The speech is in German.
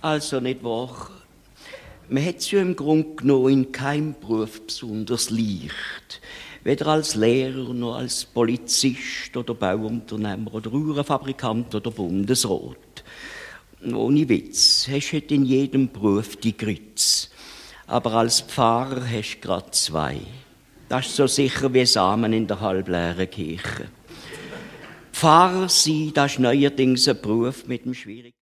Also nicht wahr? Man hat es ja im Grunde genommen in keinem Beruf besonders leicht. Weder als Lehrer noch als Polizist oder Bauunternehmer oder Uhrenfabrikant oder Bundesrat. Ohne Witz, hast halt in jedem Beruf die Grütze. Aber als Pfarrer hast du gerade zwei. Das ist so sicher wie Samen in der halbleeren Kirche. Pfarrer sein, das ist neuerdings ein Beruf mit dem schwierigen